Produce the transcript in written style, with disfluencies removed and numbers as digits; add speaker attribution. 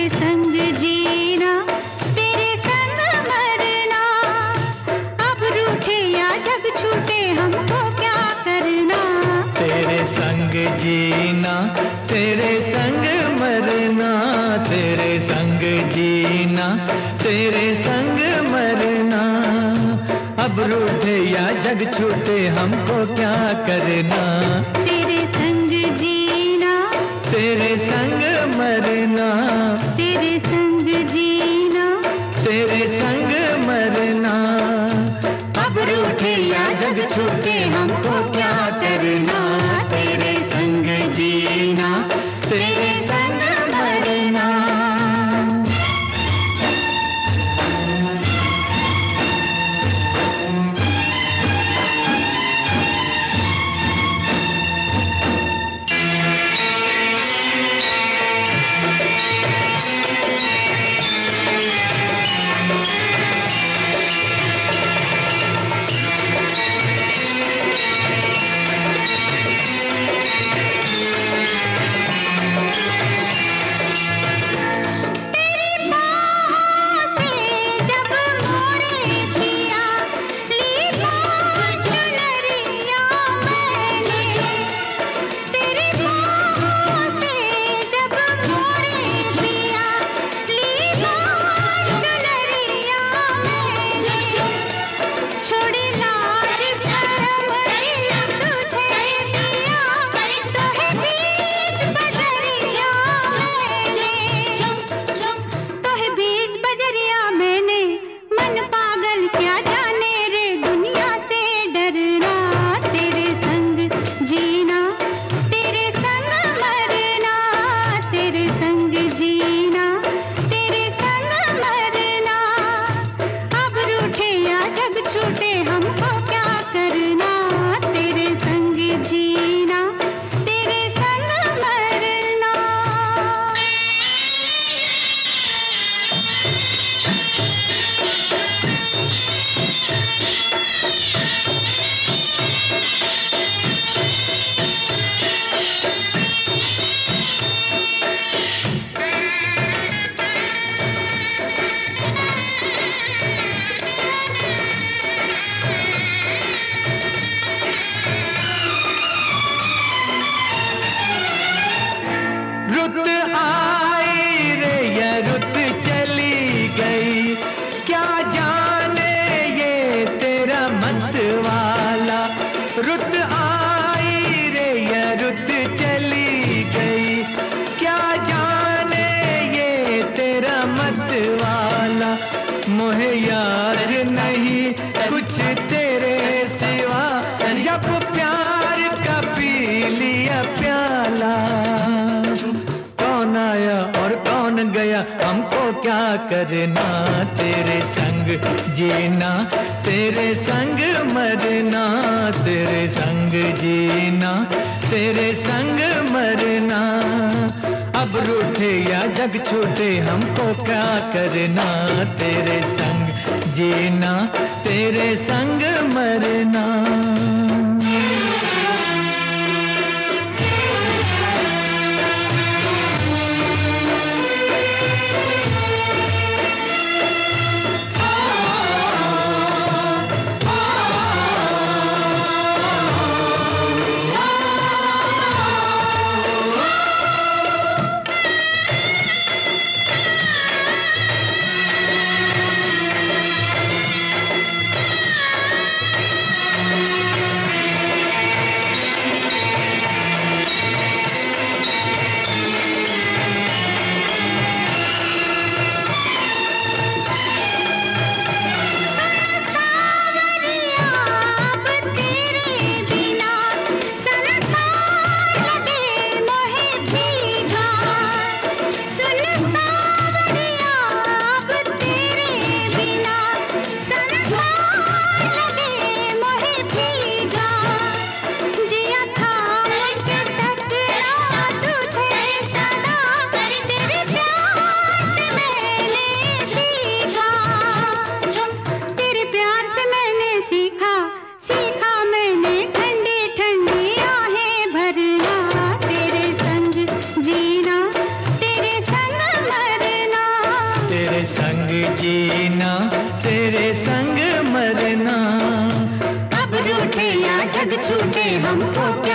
Speaker 1: संग जीना, तेरे संग मरना, अब रूठे या जग छूटे हमको क्या करना।
Speaker 2: तेरे संग जीना, तेरे संग मरना, तेरे संग जीना, तेरे संग मरना, अब रूठे या जग छूटे हमको क्या करना।
Speaker 1: तेरे संग जीना,
Speaker 2: तेरे संग मरना,
Speaker 1: तेरे संग जीना,
Speaker 2: तेरे संग मरना,
Speaker 1: अब रूठे या जग छूटे हमको क्या करना। तेरे संग जीना, तेरे संग मरना।
Speaker 2: रुत आई रे या रुत चली गई, क्या जाने ये तेरा मत वाला। रुत आई रे या रुत चली गई, क्या जाने ये तेरा मत वाला। मोहे याद नहीं कुछ तेरे सिवा, जब प्यार का पी लिया प्याला। कौन आया और कौन गया हमको क्या करना। तेरे संग जीना, तेरे संग मरना, तेरे संग जीना, तेरे संग मरना, अब रूठे या जग छूटे हमको क्या करना। तेरे संग जीना, तेरे संग मरना। जीना तेरे संग मरना।
Speaker 1: अब रूठे या जग छूटे हमको